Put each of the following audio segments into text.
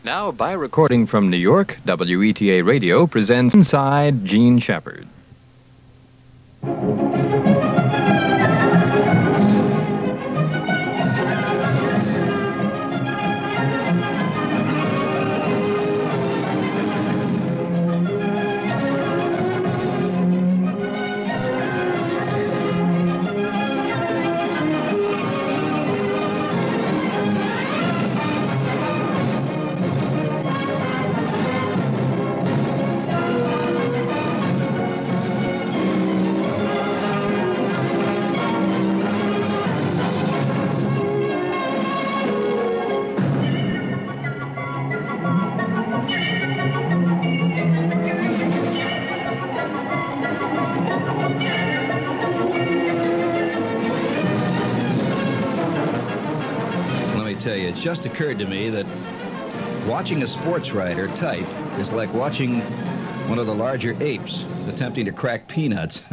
Now, by recording from New York, WETA Radio presents Inside Gene Shepard. It just occurred to me that watching a sports writer type is like watching one of the larger apes attempting to crack peanuts.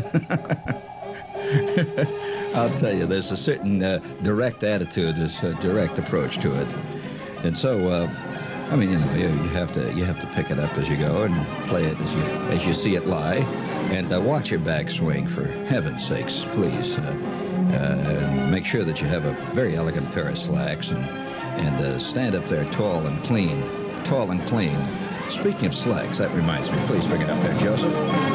I'll tell you, there's a certain direct attitude, there's a direct approach to it. And so, I mean, you know, you have to pick it up as you go and play it as you see it lie, and watch your backswing, for heaven's sakes, please. And make sure that you have a very elegant pair of slacks and stand up there tall and clean. Tall and clean. Speaking of slacks, that reminds me. Please bring it up there, Joseph.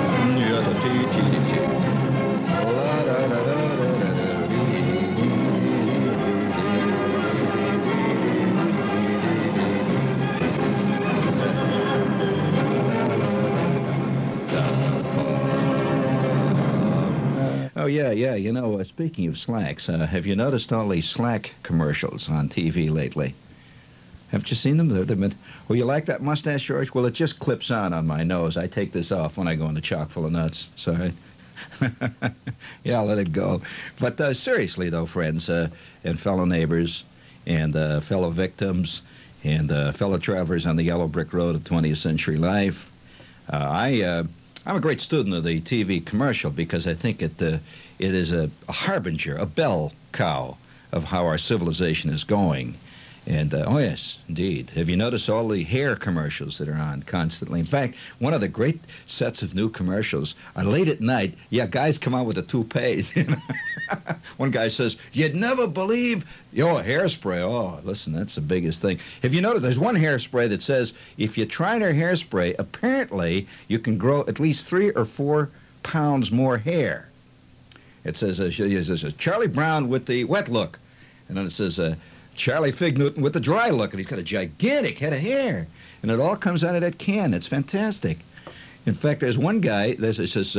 Oh, yeah. You know, speaking of slacks, have you noticed all these slack commercials on TV lately? Haven't you seen them? They've been... Well, you like that mustache, George? Well, it just clips on my nose. I take this off when I go into Chock full of nuts. Sorry. Yeah, I'll let it go. But seriously, though, friends and fellow neighbors and fellow victims and fellow travelers on the yellow brick road of 20th century life, I'm a great student of the TV commercial because I think it is a harbinger, a bell cow of how our civilization is going. And, oh yes, indeed. Have you noticed all the hair commercials that are on constantly? In fact, one of the great sets of new commercials are late at night. Yeah, guys come out with the toupees. You know? One guy says, "You'd never believe your hairspray." Oh, listen, that's the biggest thing. Have you noticed there's one hairspray that says if you try their hairspray, apparently you can grow at least 3 or 4 pounds more hair. It says Charlie Brown with the wet look. And then it says Charlie Fig Newton with the dry look. And he's got a gigantic head of hair. And it all comes out of that can. It's fantastic. In fact, there's one guy, it says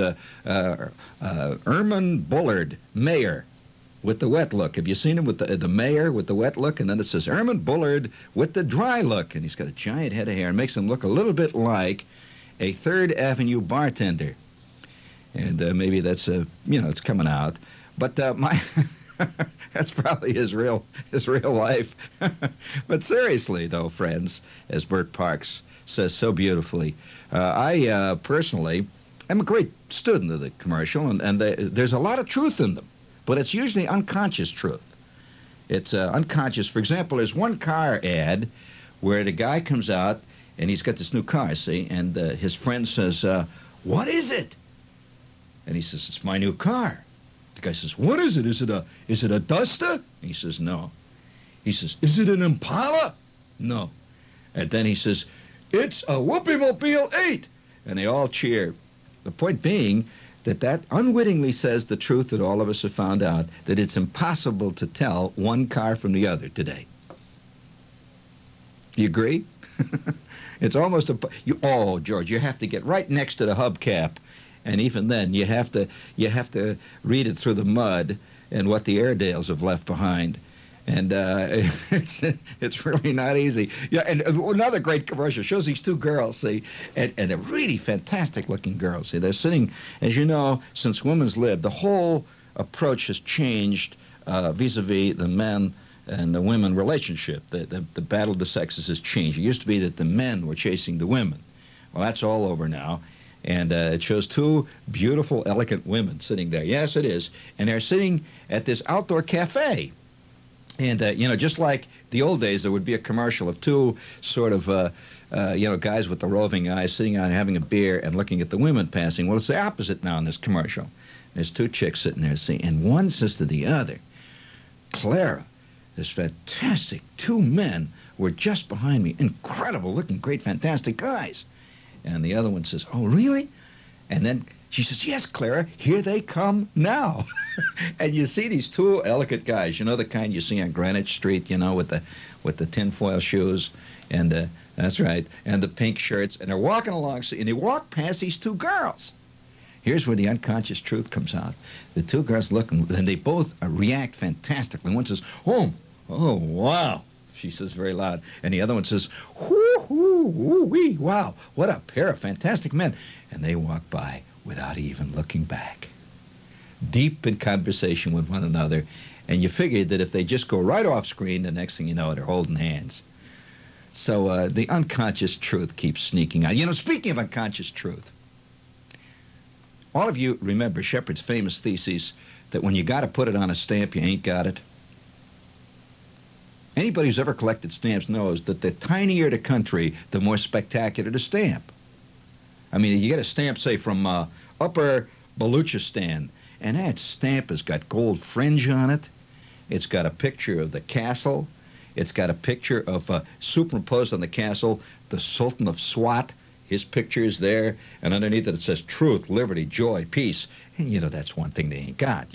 Erman Bullard, mayor, with the wet look. Have you seen him with the mayor with the wet look? And then it says Erman Bullard with the dry look. And he's got a giant head of hair and makes him look a little bit like a 3rd Avenue bartender. And maybe that's, it's coming out. But that's probably his real life. But seriously, though, friends, as Bert Parks says so beautifully, I personally am a great student of the commercial, and there's a lot of truth in them, but it's usually unconscious truth. It's unconscious. For example, there's one car ad where the guy comes out, and he's got this new car, see, and his friend says, "What is it?" And he says, "It's my new car." The guy says, "What is it? Is it a Duster?" And he says, "No." He says, "Is it an Impala?" "No." And then he says, "It's a Whoopie-Mobile 8." And they all cheer. The point being that unwittingly says the truth that all of us have found out, that it's impossible to tell one car from the other today. Do you agree? It's almost George, you have to get right next to the hubcap. And even then, you have to read it through the mud and what the Airedales have left behind. And it's really not easy. Yeah, and another great commercial shows these two girls, see, and they're really fantastic-looking girls. See, they're sitting, as you know, since women's lib, the whole approach has changed vis-a-vis the men and the women relationship. The battle of the sexes has changed. It used to be that the men were chasing the women. Well, that's all over now. And it shows two beautiful, elegant women sitting there. Yes, it is. And they're sitting at this outdoor cafe. And, just like the old days, there would be a commercial of two sort of, guys with the roving eyes sitting out having a beer and looking at the women passing. Well, it's the opposite now in this commercial. There's two chicks sitting there, and one says to the other, Clara, this fantastic two men were just behind me. Incredible looking, great, fantastic guys. And the other one says, oh, really? And then she says, yes, Clara, here they come now. And you see these two elegant guys, the kind you see on Greenwich Street, with the tinfoil shoes, and that's right, and the pink shirts, and they're walking along, and they walk past these two girls. Here's where the unconscious truth comes out. The two girls look, and they both react fantastically. One says, oh, wow, she says very loud. And the other one says, whoo-wee, wow, what a pair of fantastic men. And they walk by without even looking back, deep in conversation with one another. And you figured that if they just go right off screen, the next thing you know, they're holding hands. So the unconscious truth keeps sneaking out. Speaking of unconscious truth, all of you remember Shepard's famous thesis that when you got to put it on a stamp, you ain't got it. Anybody who's ever collected stamps knows that the tinier the country, the more spectacular the stamp. I mean, you get a stamp, say, from Upper Baluchistan, and that stamp has got gold fringe on it. It's got a picture of the castle. It's got a picture of, superimposed on the castle, the Sultan of Swat. His picture is there, and underneath it says truth, liberty, joy, peace. And, that's one thing they ain't got,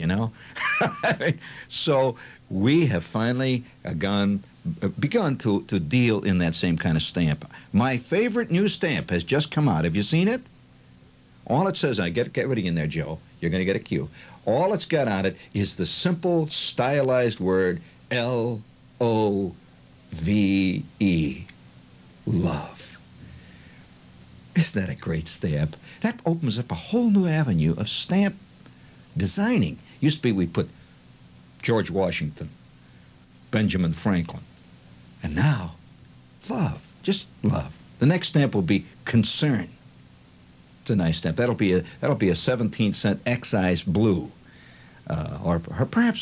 So we have finally begun to deal in that same kind of stamp. My favorite new stamp has just come out. Have you seen it? All it says, get ready in there, Joe. You're going to get a cue. All it's got on it is the simple, stylized word L-O-V-E, love. Isn't that a great stamp? That opens up a whole new avenue of stamp designing. Used to be we put George Washington, Benjamin Franklin, and now love, just love. The next stamp will be concern. It's a nice stamp. That'll be a 17-cent excise blue, or perhaps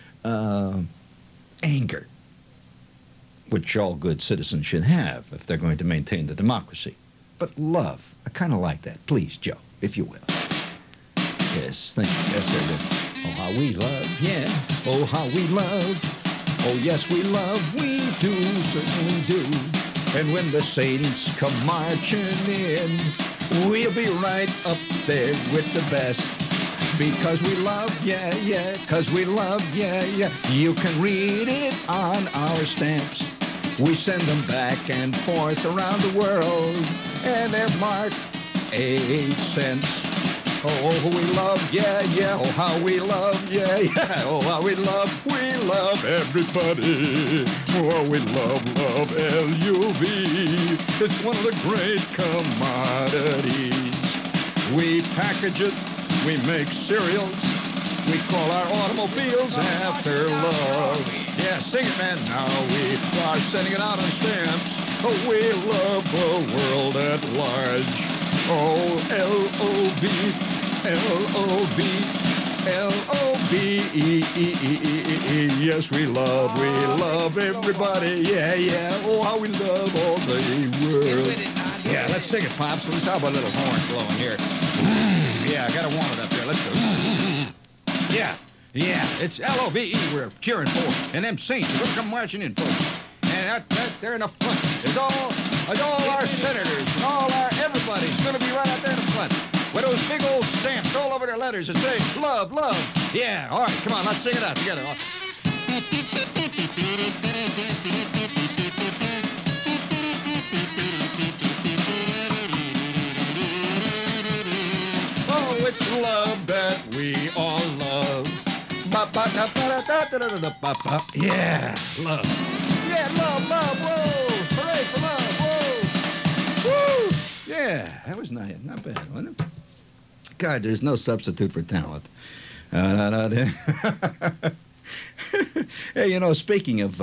anger, which all good citizens should have if they're going to maintain the democracy. But love, I kind of like that. Please, Joe, if you will. Yes, thank you. Yes, sir. Oh, how we love, yeah. Oh, how we love. Oh, yes, we love, we do, certainly do. And when the saints come marching in, we'll be right up there with the best. Because we love, yeah, yeah, because we love, yeah, yeah. You can read it on our stamps. We send them back and forth around the world, and they're marked 8 cents. Oh, we love, yeah, yeah, oh, how we love, yeah, yeah, oh, how we love everybody. Oh, we love L-U-V. It's one of the great commodities. We package it, we make cereals, we call our automobiles after love. Yeah, sing it, man. Now we are sending it out on stamps. Oh, we love the world at large. Oh, L-O-V, L-O-V, L-O-V-E-E-E-E-E. Yes, we love everybody. Yeah, yeah. Oh, how we love all the world. Yeah, let's sing it, Pops. Let's have a little horn blowing here. Yeah, I gotta warm it up here. Let's go. Yeah. Yeah, it's L-O-V-E we're cheering for. And them saints are going to come marching in, folks. And they're in the front. It's all our senators and all our everybody's going to be right out there in the front with those big old stamps all over their letters that say, love, love. Yeah, all right, come on, let's sing it out together. Oh, it's love that we all love. Yeah, love. Yeah, love, whoa. Hooray for love, whoa. Woo. Yeah, that was not bad, wasn't it? God, there's no substitute for talent. Hey, speaking of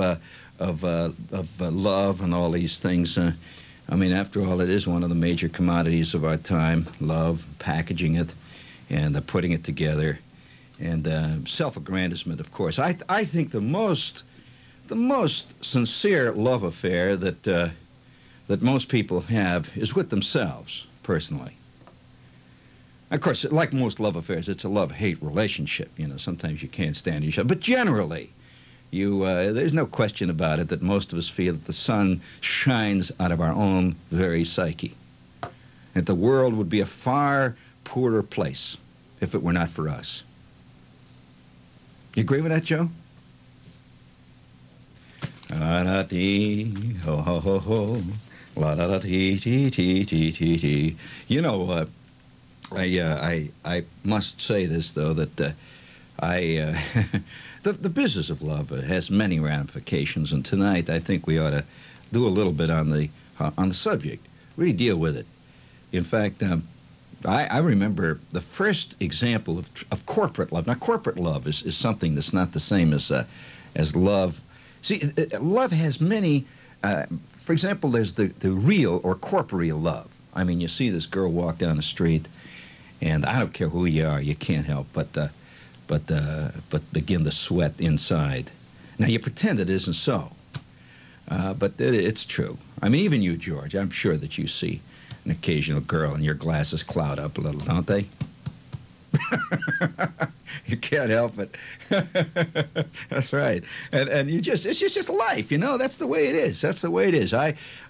love and all these things, I mean, after all, it is one of the major commodities of our time, love, packaging it, and putting it together. And self-aggrandizement, of course. I think the most The most sincere love affair that most people have is with themselves, personally. Of course, like most love affairs, it's a love-hate relationship. You know, sometimes you can't stand each other. But generally, there's no question about it that most of us feel that the sun shines out of our own very psyche. That the world would be a far poorer place if it were not for us. You agree with that, Joe? La-da-dee, ho-ho-ho-ho, la-da-da-dee-dee-dee-dee-dee. You know, I must say this, though, that the business of love has many ramifications, and tonight I think we ought to do a little bit on the subject, really deal with it. In fact, I remember the first example of corporate love. Now, corporate love is something that's not the same as love. See, love has many. For example, there's the real or corporeal love. I mean, you see this girl walk down the street, and I don't care who you are, you can't help but begin to sweat inside. Now, you pretend it isn't so, but it's true. I mean, even you, George, I'm sure that you see an occasional girl and your glasses cloud up a little, don't they? You can't help it. That's right. And it's just life, you know. That's the way it is. That's the way it is.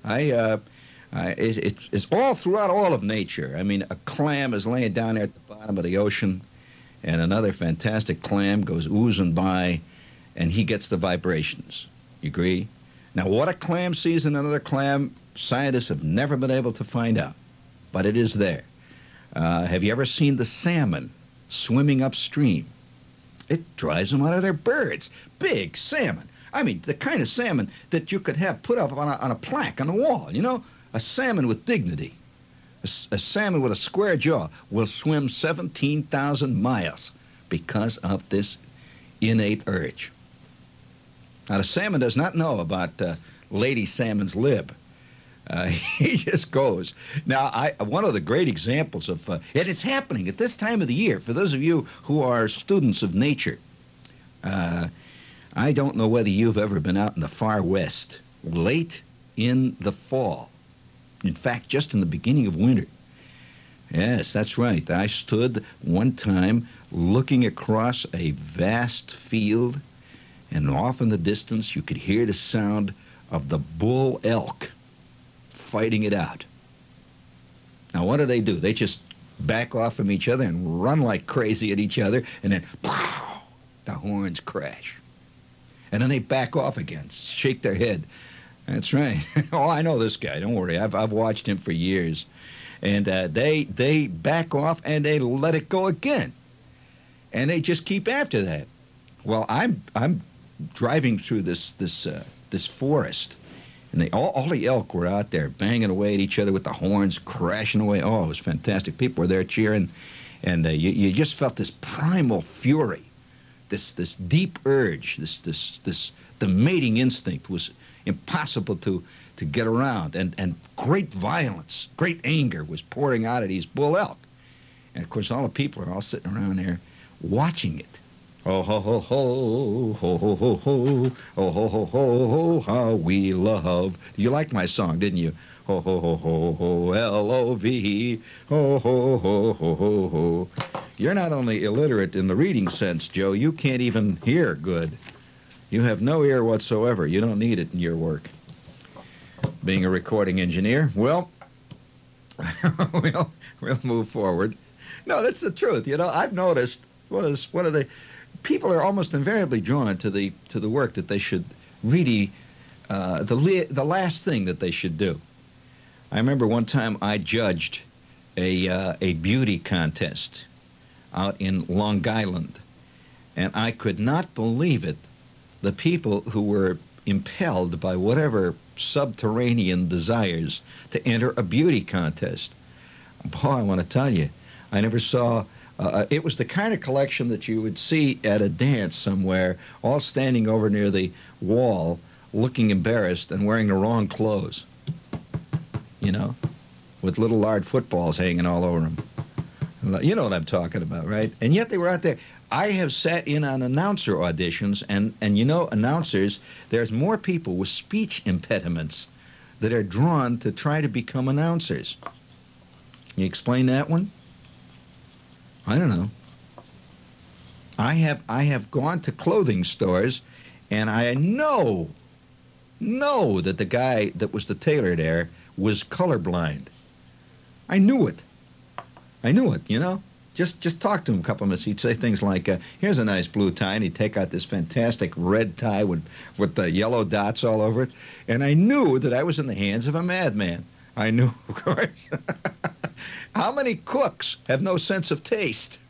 It's all throughout all of nature. I mean, a clam is laying down there at the bottom of the ocean, and another fantastic clam goes oozing by, and he gets the vibrations. You agree? Now, what a clam sees in another clam, scientists have never been able to find out, but it is there. Have you ever seen the salmon swimming upstream? It drives them out of their birds. Big salmon. I mean, the kind of salmon that you could have put up on a plaque on the wall, you know? A salmon with dignity. A salmon with a square jaw will swim 17,000 miles because of this innate urge. Now, the salmon does not know about Lady Salmon's lib. He just goes. Now, one of the great examples of, and it's happening at this time of the year, for those of you who are students of nature, I don't know whether you've ever been out in the far west, late in the fall. In fact, just in the beginning of winter. Yes, that's right. I stood one time looking across a vast field, and off in the distance you could hear the sound of the bull elk fighting it out. Now, what do? They just back off from each other and run like crazy at each other, and then pow, the horns crash. And then they back off again, shake their head. That's right. Oh, I know this guy. Don't worry. I've watched him for years. And they back off and they let it go again. And they just keep after that. Well, I'm driving through this forest, and all the elk were out there banging away at each other with the horns crashing away. Oh, it was fantastic. People were there cheering, and you just felt this primal fury, this deep urge, the mating instinct was impossible to get around, and great violence, great anger was pouring out of these bull elk. And of course, all the people are all sitting around there watching it. Oh ho ho ho ho ho ho ho oh ho ho ho ho how we love. You liked my song, didn't you? Ho ho ho ho ho L-O-V ho ho ho ho ho ho. You're not only illiterate in the reading sense, Joe, you can't even hear good. You have no ear whatsoever. You don't need it in your work. Being a recording engineer, well, we'll move forward. No, that's the truth. You know, I've noticed one of the people are almost invariably drawn to the work that they should really the last thing that they should do. I remember one time I judged a beauty contest out in Long Island, and I could not believe it. The people who were impelled by whatever subterranean desires to enter a beauty contest. Boy, I want to tell you, I never saw. It was the kind of collection that you would see at a dance somewhere, all standing over near the wall, looking embarrassed and wearing the wrong clothes. You know, with little large footballs hanging all over them. You know what I'm talking about, right? And yet they were out there. I have sat in on announcer auditions, and you know, announcers, there's more people with speech impediments that are drawn to try to become announcers. Can you explain that one? I don't know. I have gone to clothing stores, and I know that the guy that was the tailor there was colorblind. I knew it, you know. Just talk to him a couple of minutes. He'd say things like, here's a nice blue tie, and he'd take out this fantastic red tie with the yellow dots all over it. And I knew that I was in the hands of a madman. I knew, of course. How many cooks have no sense of taste?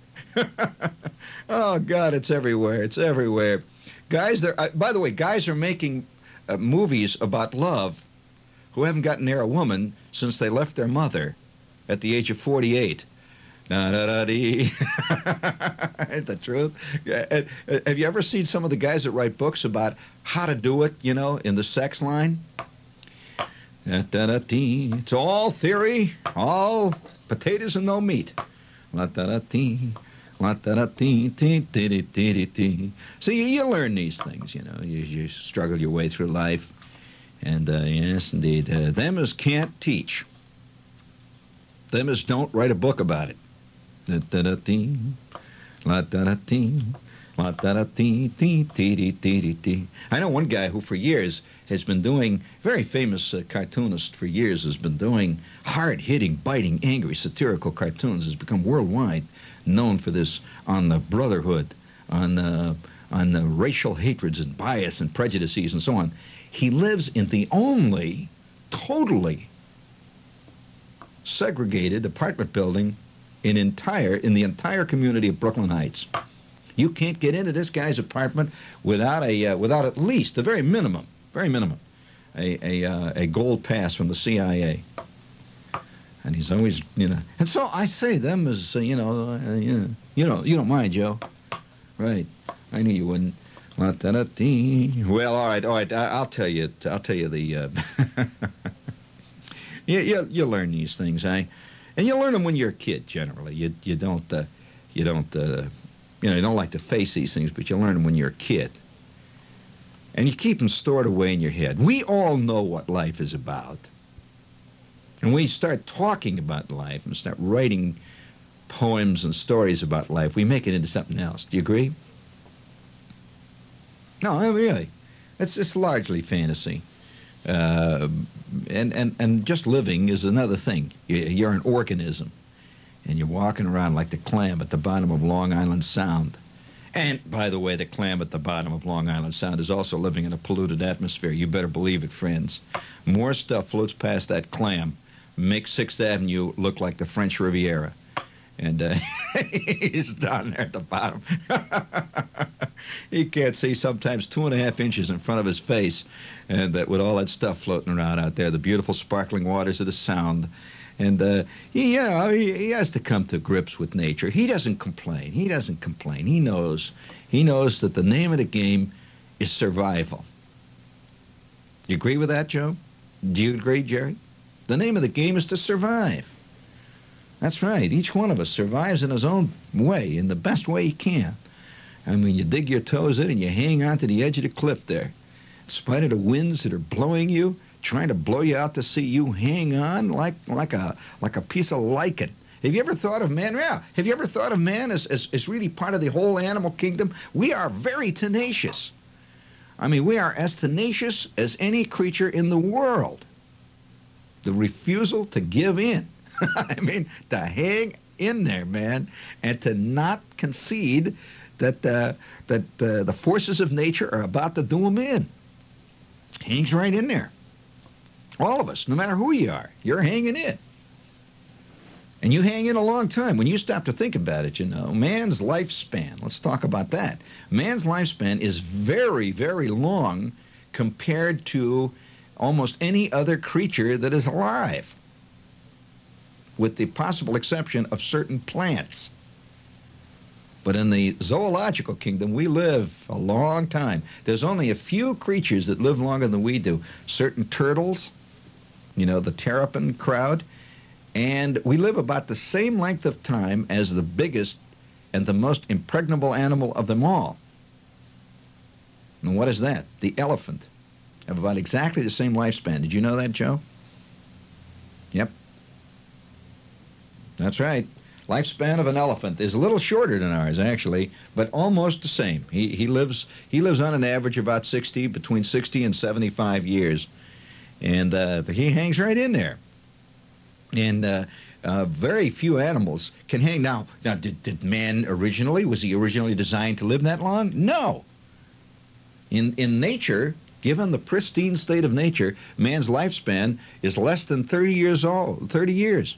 Oh, God, it's everywhere. It's everywhere. Guys, by the way, guys are making movies about love who haven't gotten near a woman since they left their mother at the age of 48. Da-da-da-dee. Ain't the truth? Have you ever seen some of the guys that write books about how to do it, you know, in the sex line? Da-da-da-dee. It's all theory, all potatoes and no meat. La-da-da-dee. La-da-da-dee. So you learn these things, you know. You struggle your way through life. And, yes, indeed, them as can't teach. Them as don't write a book about it. Da-da-da-dee, la-da-da-dee, la-da-da-dee-dee-dee-dee-dee-dee. I know one guy who for years has been doing, very famous cartoonist for years, has been doing hard-hitting, biting, angry, satirical cartoons, has become worldwide known for this on the brotherhood, on the racial hatreds and bias and prejudices and so on. He lives in the only totally segregated apartment building in the entire community of Brooklyn Heights. You can't get into this guy's apartment without at least the very minimum, a gold pass from the CIA. And he's always, you know. And so I say them as, you don't mind, Joe, right? I knew you wouldn't. Well, all right. I'll tell you the. You learn these things, eh? And you learn them when you're a kid. Generally, you don't like to face these things, but you learn them when you're a kid, and you keep them stored away in your head. We all know what life is about, and we start talking about life and start writing poems and stories about life. We make it into something else. Do you agree? No, really, it's largely fantasy. And just living is another thing. You're an organism, and you're walking around like the clam at the bottom of Long Island Sound. And, by the way, the clam at the bottom of Long Island Sound is also living in a polluted atmosphere. You better believe it, friends. More stuff floats past that clam, makes 6th Avenue look like the French Riviera. And he's down there at the bottom. He can't see sometimes 2.5 inches in front of his face, and that with all that stuff floating around out there, the beautiful sparkling waters of the Sound. And he has to come to grips with nature. He doesn't complain. He knows that the name of the game is survival. You agree with that, Joe? Do you agree, Jerry? The name of the game is to survive. That's right. Each one of us survives in his own way, in the best way he can. I mean, you dig your toes in and you hang on to the edge of the cliff there. In spite of the winds that are blowing you, trying to blow you out to sea, you hang on like a piece of lichen. Have you ever thought of man? Yeah. Have you ever thought of man as really part of the whole animal kingdom? We are very tenacious. I mean, we are as tenacious as any creature in the world. The refusal to give in. I mean, to hang in there, man, and to not concede that the forces of nature are about to do them in. Hangs right in there. All of us, no matter who you are, you're hanging in. And you hang in a long time. When you stop to think about it, you know, man's lifespan, let's talk about that. Man's lifespan is very, very long compared to almost any other creature that is alive, with the possible exception of certain plants. But in the zoological kingdom, we live a long time. There's only a few creatures that live longer than we do. Certain turtles, you know, the terrapin crowd, and we live about the same length of time as the biggest and the most impregnable animal of them all. And what is that? The elephant. Have about exactly the same lifespan. Did you know that, Joe? Yep. That's right. Lifespan of an elephant is a little shorter than ours, actually, but almost the same. He lives on an average about between 60 and 75 years, and he hangs right in there. And very few animals can hang. Now did man was he originally designed to live that long? No. In nature, given the pristine state of nature, man's lifespan is less than 30 years old. 30 years.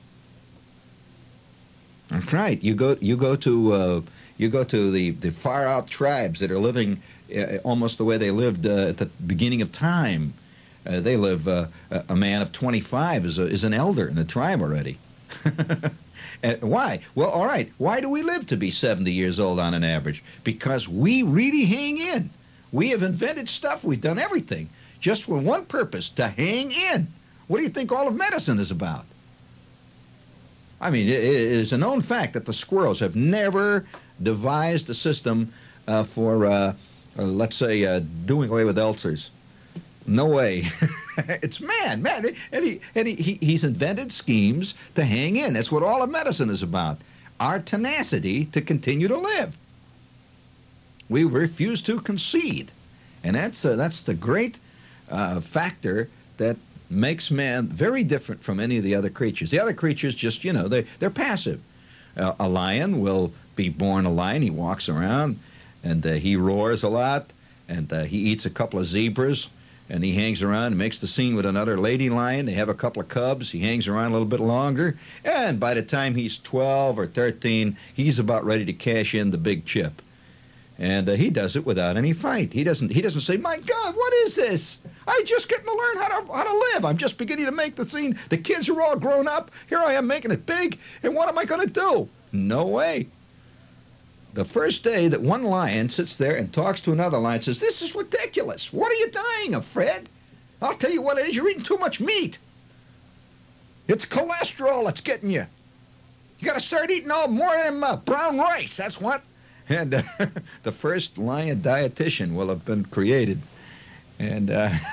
That's right. You go to the far out tribes that are living almost the way they lived at the beginning of time. They live a man of 25 is an elder in the tribe already. Why? Well, all right. Why do we live to be 70 years old on an average? Because we really hang in. We have invented stuff. We've done everything just for one purpose: to hang in. What do you think all of medicine is about? I mean, it is a known fact that the squirrels have never devised a system for, let's say, doing away with ulcers. No way. It's man, and he's invented schemes to hang in. That's what all of medicine is about: our tenacity to continue to live. We refuse to concede, and that's the great factor that makes man very different from any of the other creatures. The other creatures just, they're passive. A lion will be born a lion. He walks around, and he roars a lot, and he eats a couple of zebras, and he hangs around and makes the scene with another lady lion. They have a couple of cubs. He hangs around a little bit longer, and by the time he's 12 or 13, he's about ready to cash in the big chip. And he does it without any fight. He doesn't say, "My God, what is this? I'm just getting to learn how to live. I'm just beginning to make the scene. The kids are all grown up. Here I am making it big, and what am I going to do?" No way. The first day that one lion sits there and talks to another lion, says, "This is ridiculous. What are you dying of, Fred? I'll tell you what it is. You're eating too much meat. It's cholesterol that's getting you. You got to start eating more of them brown rice. That's what." And the first lion dietitian will have been created. And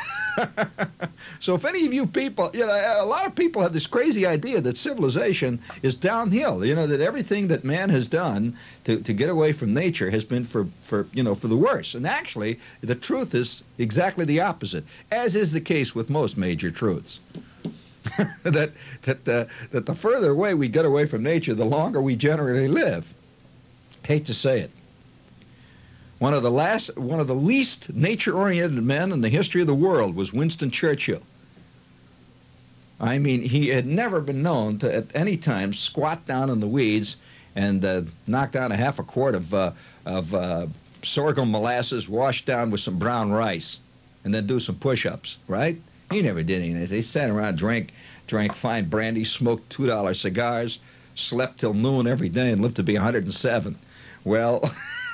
so if any of you people, a lot of people have this crazy idea that civilization is downhill, that everything that man has done to get away from nature has been for the worse. And actually, the truth is exactly the opposite, as is the case with most major truths. that the further away we get away from nature, the longer we generally live. Hate to say it. One of the least nature-oriented men in the history of the world was Winston Churchill. I mean, he had never been known to at any time squat down in the weeds and knock down a half a quart of sorghum molasses washed down with some brown rice and then do some push-ups, right? He never did any of this. He sat around, drank fine brandy, smoked $2 cigars, slept till noon every day, and lived to be 107. Well,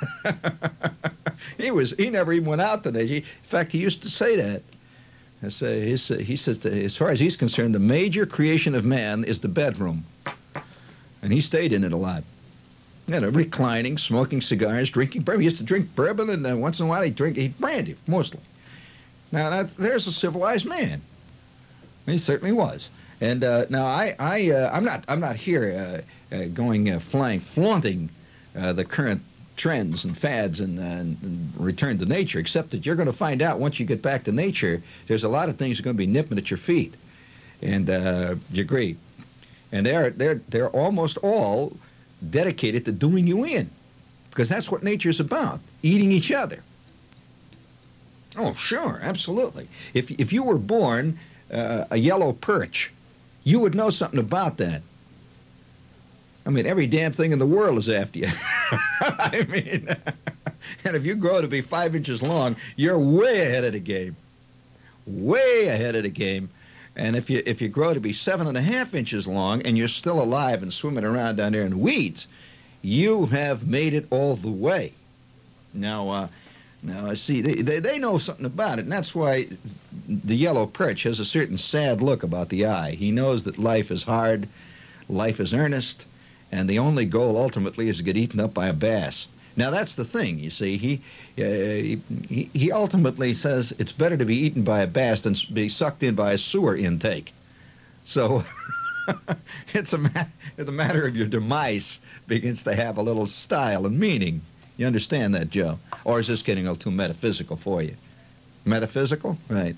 he never even went out today. In fact, he used to say that. He says that as far as he's concerned, the major creation of man is the bedroom. And he stayed in it a lot. Reclining, smoking cigars, drinking bourbon. He used to drink bourbon, and once in a while he'd brandy, mostly. Now, there's a civilized man. He certainly was. And now I'm not here flaunting the current trends and fads and return to nature, except that you're going to find out once you get back to nature, there's a lot of things that are going to be nipping at your feet. And you agree. And they're almost all dedicated to doing you in, because that's what nature's about, eating each other. Oh, sure, absolutely. If you were born a yellow perch, you would know something about that. I mean, every damn thing in the world is after you. I mean, and if you grow to be 5 inches long, you're way ahead of the game. Way ahead of the game. And if you grow to be 7.5 inches long and you're still alive and swimming around down there in weeds, you have made it all the way. Now, see, they know something about it, and that's why the yellow perch has a certain sad look about the eye. He knows that life is hard, life is earnest, and the only goal ultimately is to get eaten up by a bass. Now that's the thing, you see. He ultimately says it's better to be eaten by a bass than be sucked in by a sewer intake. So it's a matter of your demise begins to have a little style and meaning. You understand that, Joe? Or is this getting a little too metaphysical for you? Metaphysical? Right.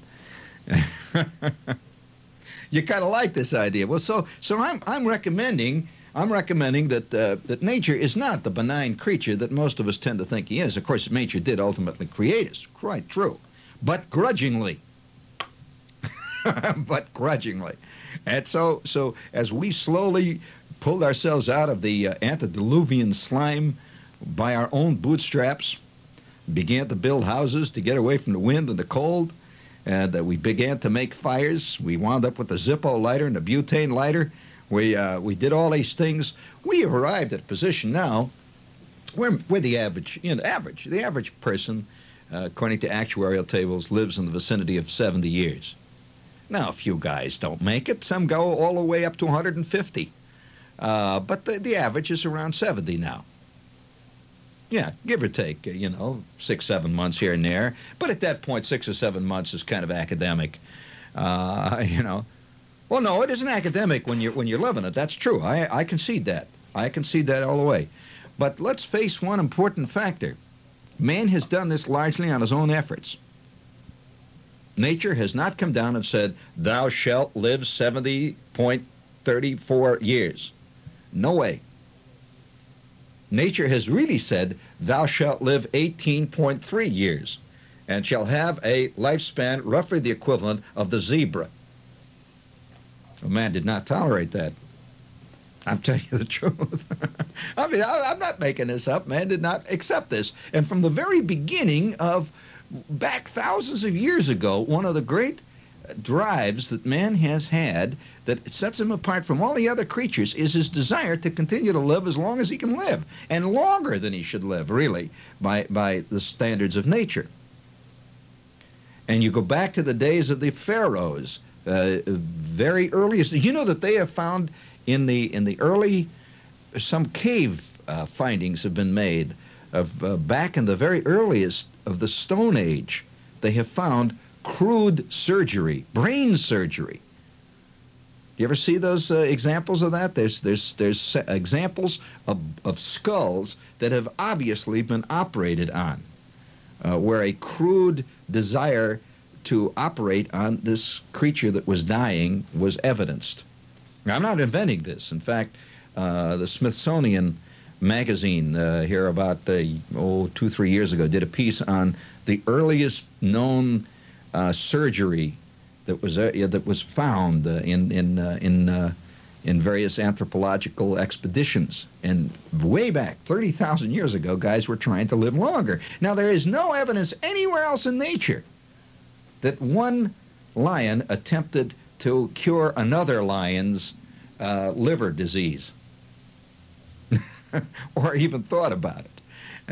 You kind of like this idea. Well, so I'm recommending that nature is not the benign creature that most of us tend to think he is. Of course, nature did ultimately create us. Quite true. But grudgingly. But grudgingly. And so as we slowly pulled ourselves out of the antediluvian slime by our own bootstraps, began to build houses to get away from the wind and the cold, and we began to make fires. We wound up with the Zippo lighter and the butane lighter. We did all these things. We have arrived at a position now where the average person, according to actuarial tables, lives in the vicinity of 70 years. Now, a few guys don't make it. Some go all the way up to 150. But the average is around 70 now. Yeah, give or take, 6, 7 months here and there. But at that point, 6 or 7 months is kind of academic, Well, no, it isn't academic when you're living it. That's true. I concede that. I concede that all the way. But let's face one important factor. Man has done this largely on his own efforts. Nature has not come down and said, thou shalt live 70.34 years. No way. Nature has really said, thou shalt live 18.3 years and shall have a lifespan roughly the equivalent of the zebra. Well, man did not tolerate that. I'm telling you the truth. I mean, I'm not making this up. Man did not accept this. And from the very beginning of back thousands of years ago, one of the great drives that man has had that sets him apart from all the other creatures is his desire to continue to live as long as he can live, and longer than he should live, really, by the standards of nature. And you go back to the days of the pharaohs, very earliest. You know that they have found in the early, some cave findings have been made of back in the very earliest of the Stone Age. They have found crude surgery, brain surgery. You ever see those examples of that? There's examples of skulls that have obviously been operated on, where a crude desire to operate on this creature that was dying was evidenced. Now, I'm not inventing this. In fact, the Smithsonian magazine here about 2-3 years ago did a piece on the earliest known surgery that was found in various anthropological expeditions. And way back 30,000 years ago, guys were trying to live longer. Now, there is no evidence anywhere else in nature that one lion attempted to cure another lion's liver disease, or even thought about it.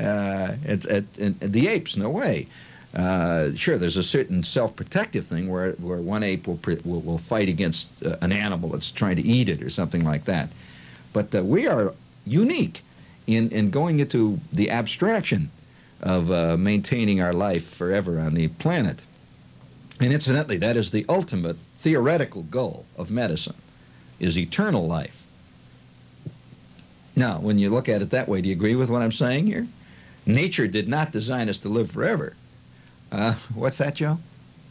The apes, no way. Sure, there's a certain self-protective thing where one ape will fight against an animal that's trying to eat it or something like that. But we are unique in going into the abstraction of maintaining our life forever on the planet. And incidentally, that is the ultimate theoretical goal of medicine, is eternal life. Now, when you look at it that way, do you agree with what I'm saying here? Nature did not design us to live forever. What's that, Joe?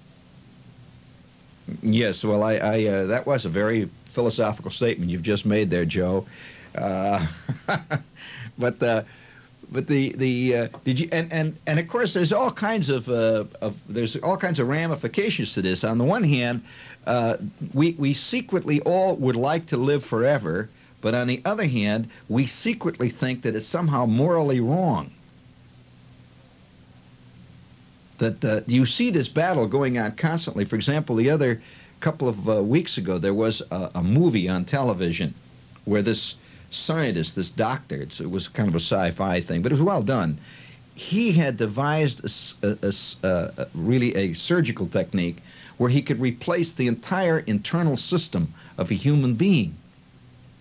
Yes, well, I that was a very philosophical statement you've just made there, Joe. But did you and of course there's all kinds of ramifications to this. On the one hand, we secretly all would like to live forever, but on the other hand, we secretly think that it's somehow morally wrong. That you see this battle going on constantly. For example, the other couple of weeks ago, there was a movie on television where this scientist, this doctor, it was kind of a sci-fi thing, but it was well done. He had devised really a surgical technique where he could replace the entire internal system of a human being.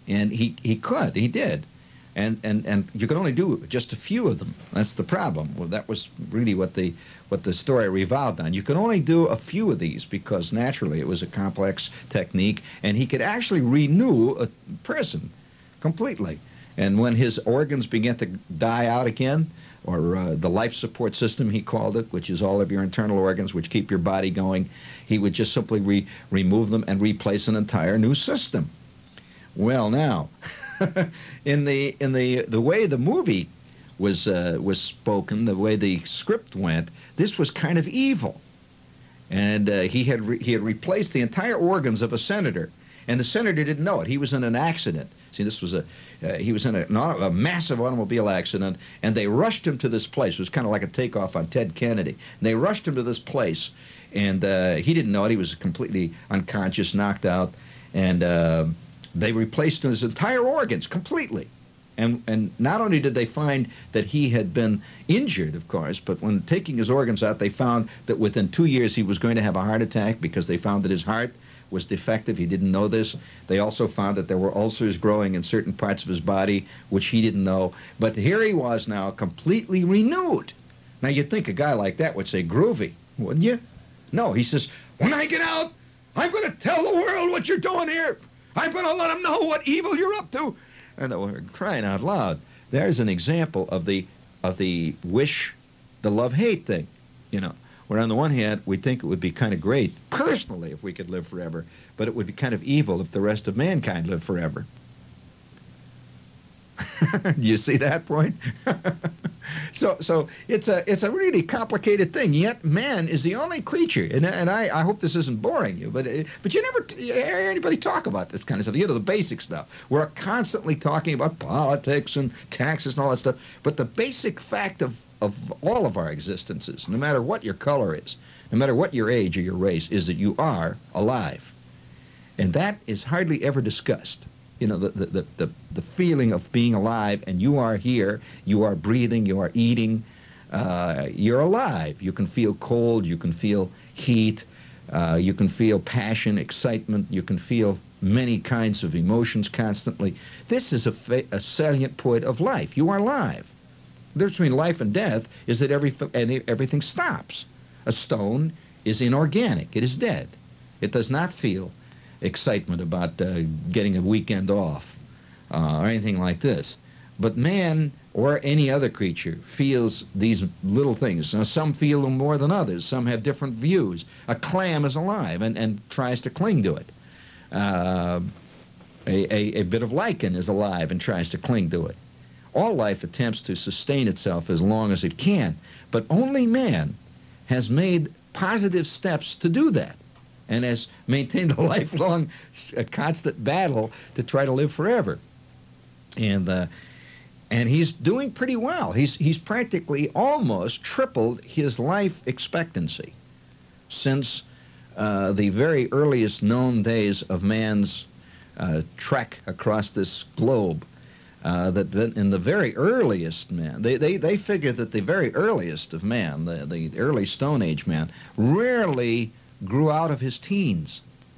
And he did. And you could only do just a few of them. That's the problem. Well, that was really what the story revolved on. You could only do a few of these because naturally it was a complex technique, and he could actually renew a person completely. And when his organs began to die out again, or the life support system, he called it, which is all of your internal organs which keep your body going, he would just simply remove them and replace an entire new system. Well, now, in the way the movie was spoken, the way the script went, this was kind of evil, and he had replaced the entire organs of a senator, and the senator didn't know it. He was in an accident. See, this was he was in a massive automobile accident, and they rushed him to this place. It was kind of like a takeoff on Ted Kennedy. And they rushed him to this place, and he didn't know it. He was completely unconscious, knocked out, and they replaced his entire organs completely. And not only did they find that he had been injured, of course, but when taking his organs out, they found that within 2 years he was going to have a heart attack because they found that his heart was defective. He didn't know this. They also found that there were ulcers growing in certain parts of his body, which he didn't know. But here he was now, completely renewed. Now, you'd think a guy like that would say groovy, wouldn't you? No, he says, when I get out, I'm going to tell the world what you're doing here. I'm going to let them know what evil you're up to. And they were crying out loud. There's an example of the wish, the love-hate thing, you know. Where on the one hand, we think it would be kind of great, personally, if we could live forever, but it would be kind of evil if the rest of mankind lived forever. Do you see that point? So it's a really complicated thing. Yet man is the only creature, and I hope this isn't boring you, but you never hear anybody talk about this kind of stuff. You know, the basic stuff. We're constantly talking about politics and taxes and all that stuff, but the basic fact of all of our existences, no matter what your color is, no matter what your age or your race, is that you are alive. And that is hardly ever discussed. You know, the feeling of being alive, and you are here, you are breathing, you are eating, you're alive. You can feel cold, you can feel heat, you can feel passion, excitement, you can feel many kinds of emotions constantly. This is a salient point of life. You are alive. The difference between life and death is that everything stops. A stone is inorganic. It is dead. It does not feel excitement about getting a weekend off or anything like this. But man, or any other creature, feels these little things. Now, some feel them more than others. Some have different views. A clam is alive and tries to cling to it. A bit of lichen is alive and tries to cling to it. All life attempts to sustain itself as long as it can, but only man has made positive steps to do that and has maintained a lifelong, constant battle to try to live forever. And he's doing pretty well. He's practically almost tripled his life expectancy since the very earliest known days of man's trek across this globe. That in the very earliest man, they figure that the very earliest of man, the early Stone Age man, rarely grew out of his teens.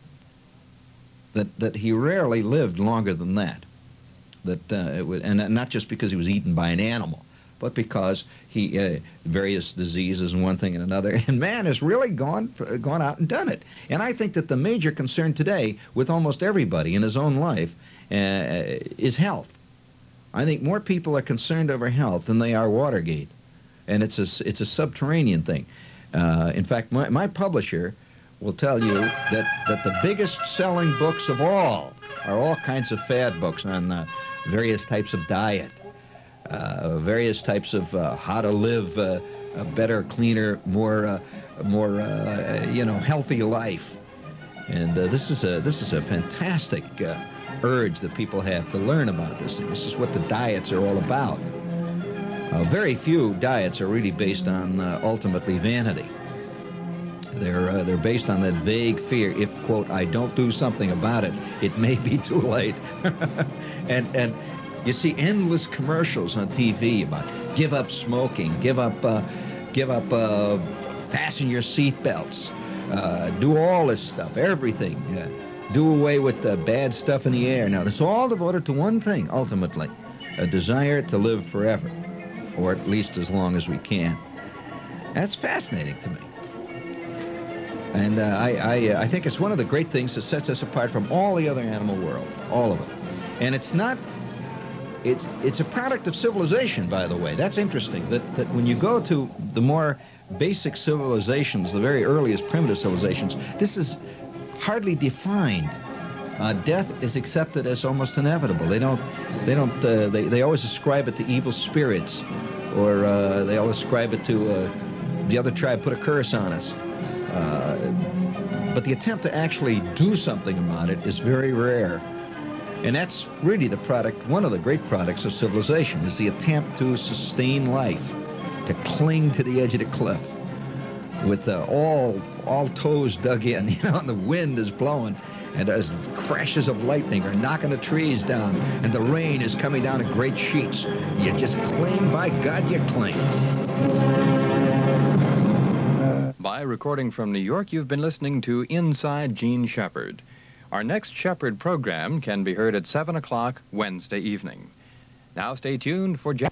That he rarely lived longer than that. And not just because he was eaten by an animal, but because he various diseases and one thing and another. And man has really gone out and done it. And I think that the major concern today with almost everybody in his own life is health. I think more people are concerned over health than they are Watergate, and it's a subterranean thing. In fact, my publisher will tell you that the biggest selling books of all are all kinds of fad books on various types of diet, various types of how to live a better, cleaner, more healthy life. And this is a fantastic urge that people have to learn about this. And this is what the diets are all about. Very few diets are really based on ultimately vanity. They're based on that vague fear. If, quote, I don't do something about it, it may be too late. and you see endless commercials on TV about give up smoking, give up, fasten your seatbelts, do all this stuff, everything. do away with the bad stuff in the air. Now, it's all devoted to one thing, ultimately, a desire to live forever, or at least as long as we can. That's fascinating to me. And I think it's one of the great things that sets us apart from all the other animal world, all of it. And it's not, it's a product of civilization, by the way. That's interesting, that when you go to the more basic civilizations, the very earliest primitive civilizations, this is hardly defined. Death is accepted as almost inevitable. They always ascribe it to evil spirits, or they always ascribe it to the other tribe put a curse on us. But the attempt to actually do something about it is very rare. And that's really the product, one of the great products of civilization, is the attempt to sustain life, to cling to the edge of the cliff with all toes dug in, and the wind is blowing, and as crashes of lightning are knocking the trees down, and the rain is coming down in great sheets. You just cling, by God, you cling. By recording from New York, you've been listening to Inside Gene Shepherd. Our next Shepherd program can be heard at 7 o'clock Wednesday evening. Now stay tuned for